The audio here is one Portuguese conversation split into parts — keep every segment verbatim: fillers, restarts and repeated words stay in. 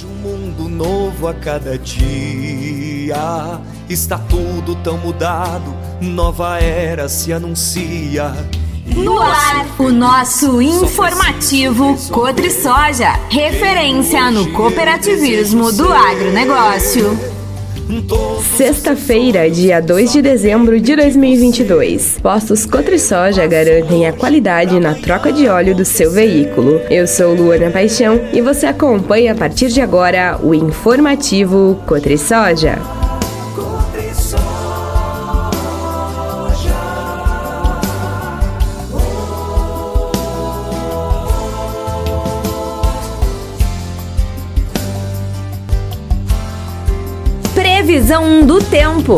Vejo um mundo novo a cada dia. Está tudo tão mudado, nova era se anuncia. No ar, o nosso informativo Cotrisoja, referência no cooperativismo do agronegócio. Sexta-feira, dia dois de dezembro de dois mil e vinte e dois. Postos Cotrisoja garantem a qualidade na troca de óleo do seu veículo. Eu sou Luana Paixão e você acompanha a partir de agora o informativo Cotrisoja. Previsão do tempo.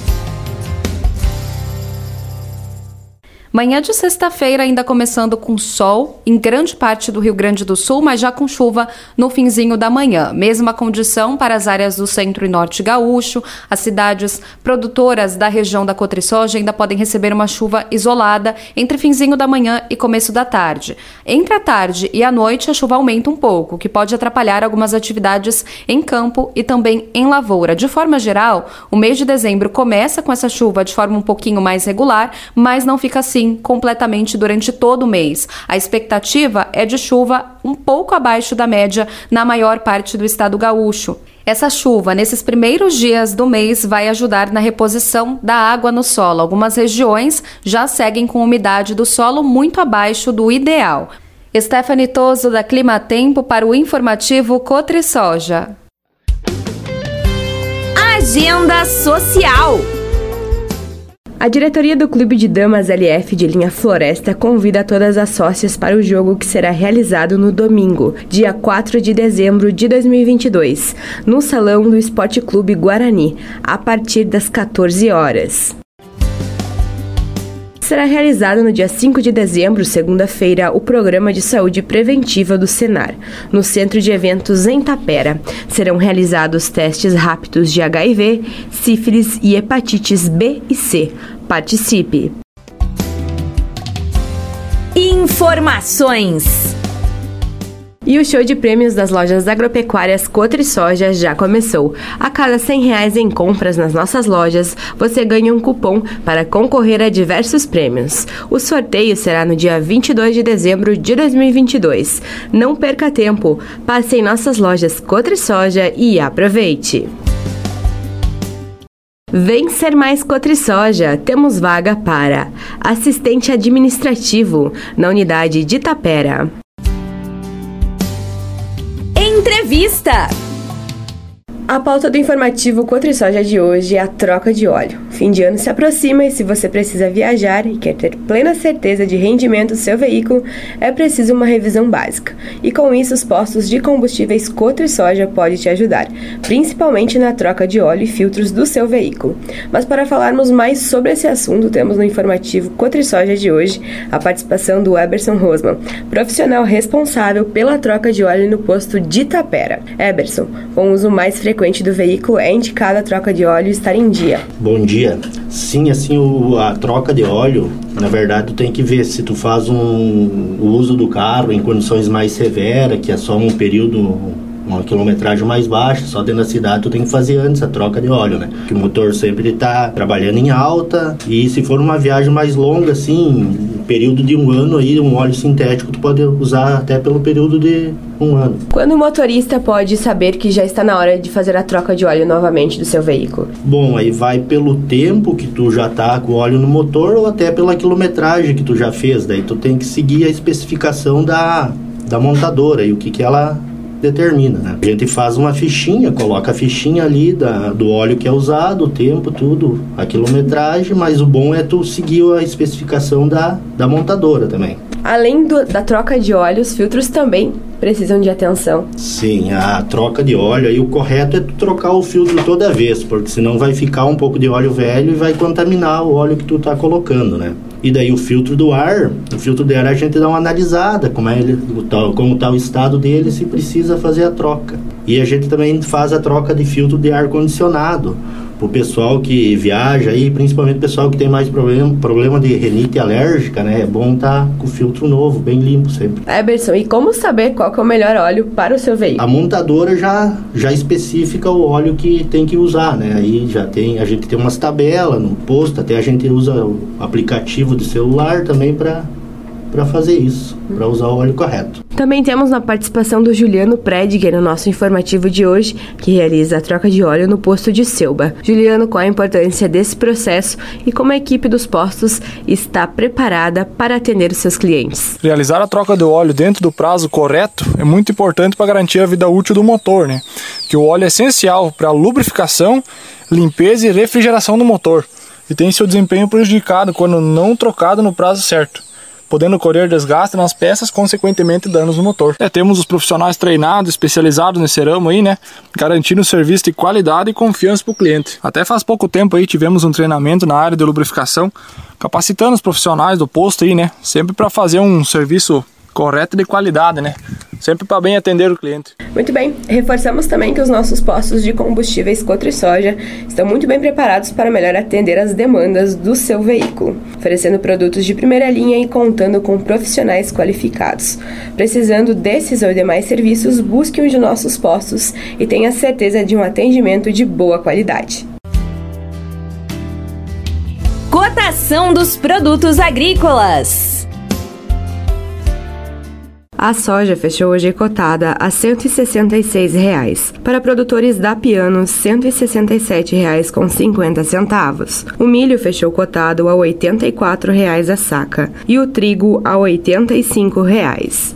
Manhã de sexta-feira ainda começando com sol em grande parte do Rio Grande do Sul, mas já com chuva no finzinho da manhã. Mesma condição para as áreas do centro e norte gaúcho. As cidades produtoras da região da Cotrisoja ainda podem receber uma chuva isolada entre finzinho da manhã e começo da tarde. Entre a tarde e a noite a chuva aumenta um pouco, o que pode atrapalhar algumas atividades em campo e também em lavoura. De forma geral, o mês de dezembro começa com essa chuva de forma um pouquinho mais regular, mas não fica assim completamente durante todo o mês. A expectativa é de chuva um pouco abaixo da média na maior parte do estado gaúcho. Essa chuva, nesses primeiros dias do mês, vai ajudar na reposição da água no solo. Algumas regiões já seguem com umidade do solo muito abaixo do ideal. Stephanie Toso, da Climatempo, para o informativo Cotrisoja. Agenda Social. A diretoria do Clube de Damas L F de Linha Floresta convida todas as sócias para o jogo que será realizado no domingo, dia quatro de dezembro de dois mil e vinte e dois, no Salão do Esporte Clube Guarani, a partir das quatorze horas. Será realizado no dia cinco de dezembro, segunda-feira, o Programa de Saúde Preventiva do Senar, no Centro de Eventos em Tapera. Serão realizados testes rápidos de H I V, sífilis e hepatites B e C. Participe! Informações. E o show de prêmios das lojas agropecuárias Cotrisoja já começou. A cada cem reais em compras nas nossas lojas, você ganha um cupom para concorrer a diversos prêmios. O sorteio será no dia vinte e dois de dezembro de dois mil e vinte e dois. Não perca tempo, passe em nossas lojas Cotrisoja e aproveite! Vem ser mais Cotrisoja, temos vaga para assistente administrativo na unidade de Tapera. Entrevista. A pauta do informativo Cotrisoja de hoje é a troca de óleo. Fim de ano se aproxima e se você precisa viajar e quer ter plena certeza de rendimento do seu veículo, é preciso uma revisão básica. E com isso, os postos de combustíveis Cotrisoja podem te ajudar, principalmente na troca de óleo e filtros do seu veículo. Mas para falarmos mais sobre esse assunto, temos no informativo Cotrisoja de hoje a participação do Eberson Rosman, profissional responsável pela troca de óleo no posto de Tapera. Eberson, com o uso mais frequente do veículo, é indicada a troca de óleo estar em dia. Bom dia. Sim, assim, o, a troca de óleo, na verdade, tu tem que ver se tu faz um, o uso do carro em condições mais severas, que é só um período, uma quilometragem mais baixa, só dentro da cidade tu tem que fazer antes a troca de óleo, né? Porque o motor sempre está trabalhando em alta, e se for uma viagem mais longa, assim, período de um ano aí, um óleo sintético tu pode usar até pelo período de um ano. Quando o motorista pode saber que já está na hora de fazer a troca de óleo novamente do seu veículo? Bom, aí vai pelo tempo que tu já tá com o óleo no motor ou até pela quilometragem que tu já fez, daí tu tem que seguir a especificação da, da montadora e o que que ela determina, né? A gente faz uma fichinha, coloca a fichinha ali da, do óleo que é usado, o tempo, tudo, a quilometragem, mas o bom é tu seguir a especificação da, da montadora também. Além do, da troca de óleo, os filtros também precisam de atenção. Sim, a troca de óleo, aí o correto é tu trocar o filtro toda vez, porque senão vai ficar um pouco de óleo velho e vai contaminar o óleo que tu tá colocando, né? E daí o filtro do ar, o filtro do ar a gente dá uma analisada, como é ele, o tal, como está o estado dele, se precisa fazer a troca. E a gente também faz a troca de filtro de ar condicionado. O pessoal que viaja e principalmente o pessoal que tem mais problema, problema de rinite alérgica, né? É bom estar tá com o filtro novo, bem limpo sempre. Eberson, e como saber qual que é o melhor óleo para o seu veículo? A montadora já, já especifica o óleo que tem que usar, né? Aí já tem, a gente tem umas tabelas no posto, até a gente usa o aplicativo de celular também para para fazer isso, para usar o óleo correto. Também temos a participação do Juliano Prediger no nosso informativo de hoje, que realiza a troca de óleo no posto de Selba. Juliano, qual a importância desse processo e como a equipe dos postos está preparada para atender os seus clientes? Realizar a troca de óleo dentro do prazo correto é muito importante para garantir a vida útil do motor, né? Que o óleo é essencial para a lubrificação, limpeza e refrigeração do motor e tem seu desempenho prejudicado quando não trocado no prazo certo, podendo ocorrer desgaste nas peças, consequentemente danos no motor. É, temos os profissionais treinados, especializados nesse ramo aí, né? Garantindo serviço de qualidade e confiança para o cliente. Até faz pouco tempo aí tivemos um treinamento na área de lubrificação, capacitando os profissionais do posto aí, né? Sempre para fazer um serviço correto e de qualidade, né? Sempre para bem atender o cliente. Muito bem, reforçamos também que os nossos postos de combustíveis Cotrisoja estão muito bem preparados para melhor atender as demandas do seu veículo, oferecendo produtos de primeira linha e contando com profissionais qualificados. Precisando desses ou demais serviços, busque um de nossos postos e tenha certeza de um atendimento de boa qualidade. Cotação dos produtos agrícolas. A soja fechou hoje cotada a cento e sessenta e seis reais. Para produtores da Piano, cento e sessenta e sete reais com cinquenta centavos. O milho fechou cotado a oitenta e quatro reais a saca e o trigo a oitenta e cinco reais.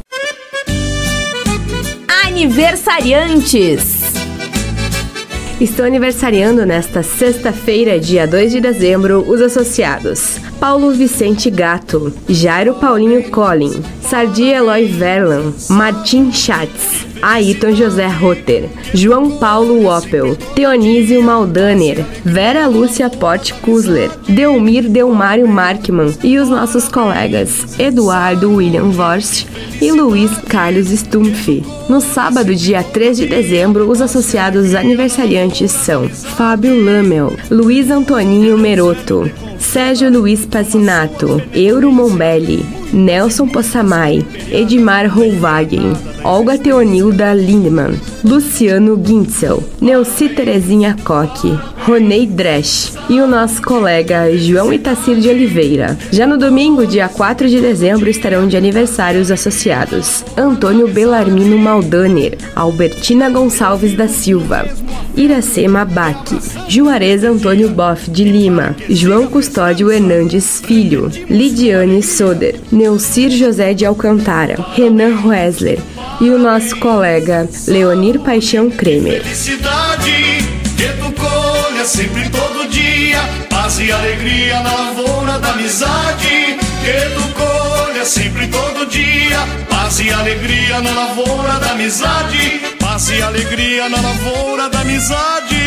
Aniversariantes. Estão aniversariando nesta sexta-feira, dia dois de dezembro, os associados Paulo Vicente Gato, Jairo Paulinho Collin, Sardi Eloy Verlan, Martim Schatz, Ayrton José Rotter, João Paulo Oppel, Teonísio Maldaner, Vera Lúcia Porte Kusler, Delmir Delmário Markman e os nossos colegas Eduardo William Vorst e Luiz Carlos Stumpf. No sábado, dia três de dezembro, os associados aniversariantes são Fábio Lamel, Luiz Antoninho Meroto, Sérgio Luiz Pazinato, Euro Mombelli, Nelson Possamay, Edmar Rouvagen, Olga Teonilda Lindman, Luciano Gintzel, Neuci Terezinha Coque, Ronei Dresch e o nosso colega João Itacir de Oliveira. Já no domingo, dia quatro de dezembro, estarão de aniversário os associados Antônio Belarmino Maldaner, Albertina Gonçalves da Silva, Iracema Baque, Juarez Antônio Boff de Lima, João Custódio Hernandes Filho, Lidiane Soder, Neucir José de Alcantara, Renan Roesler e o nosso colega Leonir Paixão Kremer. Felicidade que tu colha sempre todo dia, paz e alegria na lavoura da amizade. Que tu colha sempre todo dia, paz e alegria na lavoura da amizade. Paz e alegria na lavoura da amizade.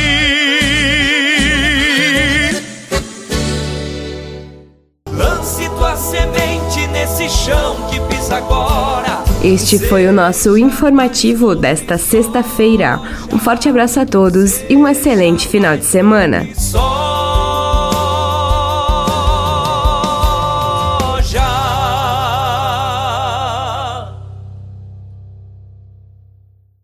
Lance tua semente nesse chão que pisa agora. Este foi o nosso informativo desta sexta-feira. Um forte abraço a todos e um excelente final de semana. Só